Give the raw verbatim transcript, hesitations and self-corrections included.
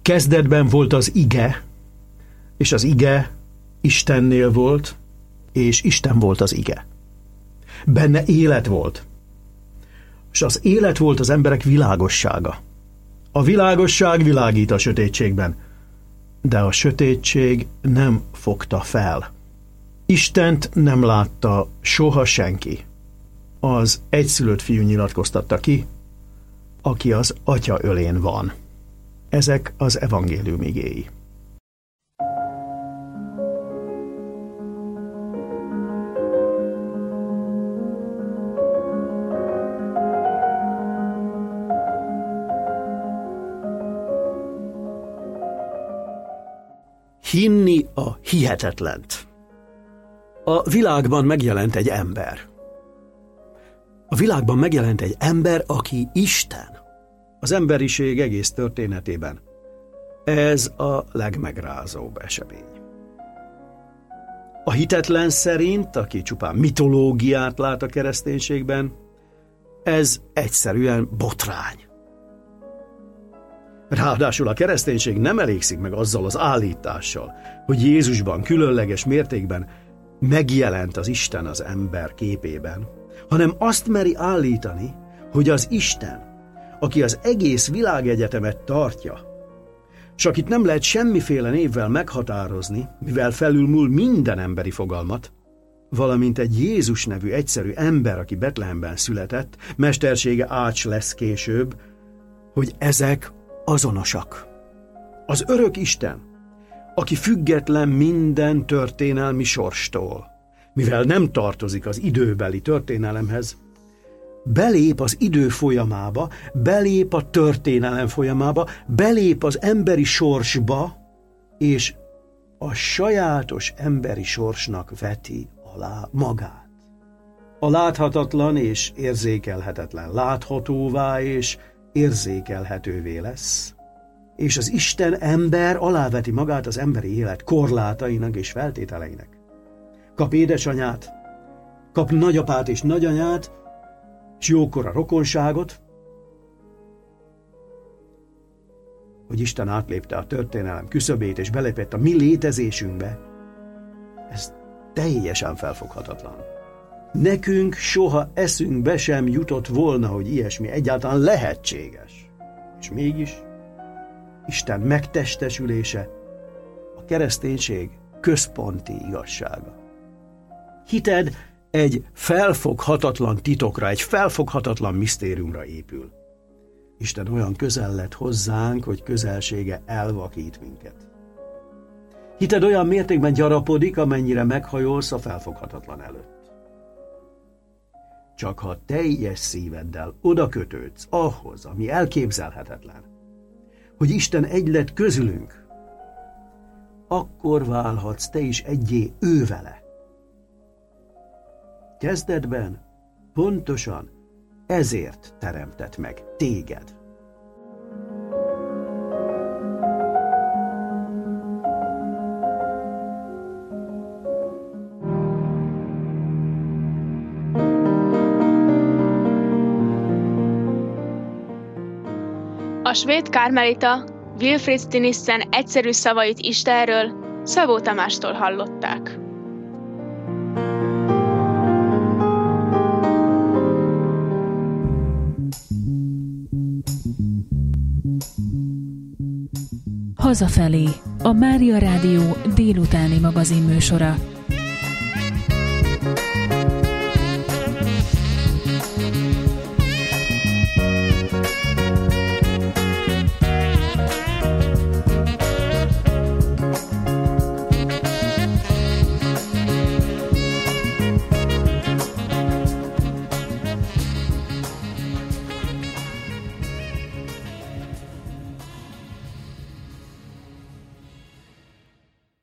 Kezdetben volt az ige, és az ige Istennél volt, és Isten volt az ige. Benne élet volt, és az élet volt az emberek világossága. A világosság világít a sötétségben, de a sötétség nem fogta fel. Istent nem látta soha senki. Az egyszülött fiú nyilatkoztatta ki, aki az Atya ölén van. Ezek az evangélium igéi. Hinni a hihetetlent. A világban megjelent egy ember. A világban megjelent egy ember, aki Isten. Az emberiség egész történetében. Ez a legmegrázóbb esemény. A hitetlen szerint, aki csupán mitológiát lát a kereszténységben, ez egyszerűen botrány. Ráadásul a kereszténység nem elégszik meg azzal az állítással, hogy Jézusban különleges mértékben megjelent az Isten az ember képében, hanem azt meri állítani, hogy az Isten, aki az egész világegyetemet tartja, s akit nem lehet semmiféle névvel meghatározni, mivel felülmúl minden emberi fogalmat, valamint egy Jézus nevű egyszerű ember, aki Betlehemben született, mestersége ács lesz később, hogy ezek azonosak. Az örök Isten, aki független minden történelmi sorstól, mivel nem tartozik az időbeli történelemhez, belép az idő folyamába, belép a történelem folyamába, belép az emberi sorsba, és a sajátos emberi sorsnak veti alá magát. A láthatatlan és érzékelhetetlen láthatóvá és érzékelhetővé lesz, és az Isten ember aláveti magát az emberi élet korlátainak és feltételeinek. Kap édesanyát, kap nagyapát és nagyanyát, és jókora rokonságot, hogy Isten átlépte a történelem küszöbét és belépett a mi létezésünkbe, ez teljesen felfoghatatlan. Nekünk soha eszünkbe sem jutott volna, hogy ilyesmi egyáltalán lehetséges. És mégis Isten megtestesülése a kereszténység központi igazsága. Hited egy felfoghatatlan titokra, egy felfoghatatlan misztériumra épül. Isten olyan közel lett hozzánk, hogy közelsége elvakít minket. Hited olyan mértékben gyarapodik, amennyire meghajolsz a felfoghatatlan előtt. Csak ha teljes szíveddel odakötődsz ahhoz, ami elképzelhetetlen, hogy Isten egy lett közülünk, akkor válhatsz te is egyé ő vele. Kezdetben pontosan ezért teremtett meg téged. A svéd kármelita Wilfrid Stinissen egyszerű szavait Istenről Szabó Tamástól hallották. Hazafelé, a Mária Rádió délutáni magazinműsora.